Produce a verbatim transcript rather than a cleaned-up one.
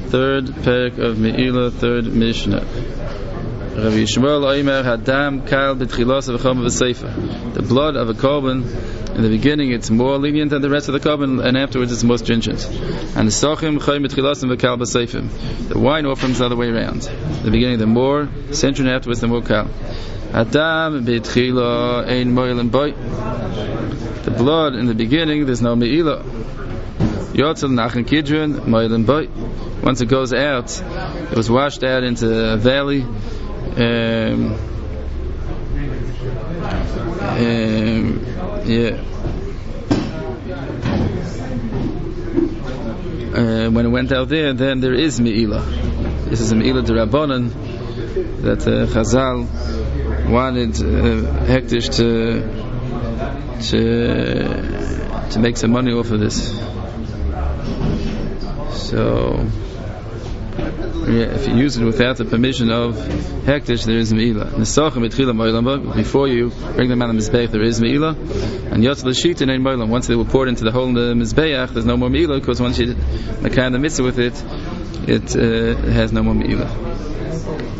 third parak of Me'ilah, third Mishnah. Rav Yishmael Oimer Hadam Kal B'Tchilas V'Chom V'Seifa. The blood of a korban, in the beginning it's more lenient than the rest of the korban, and afterwards it's more stringent. And the Sochim Chayim B'Tchilas V'Kal B'Seifim. The wine offerings the other way around. In the beginning the more stringent, afterwards the more kal. Hadam B'Tchila Ein Moilin Boy. The blood in the beginning there's no Me'ilah. Yotzal Nachan Kidron Moilin Boy. Once it goes out, it was washed out into a valley. Um, um, yeah. Uh, when it went out there, then there is Me'ilah. This is a Me'ilah D'Rabbanan that uh, Chazal wanted uh, Hektish to to to make some money off of this. So. Yeah, if you use it without the permission of Hektish, there is Me'ilah. Before you bring them out of the Mizbeach, there is Me'ilah. And Yotzal L'Shita Ein Moilam. Once they were poured into the hole in the Mizbeach, there's no more Me'ilah, because once you make the mitzvah with it, it uh, has no more Me'ilah.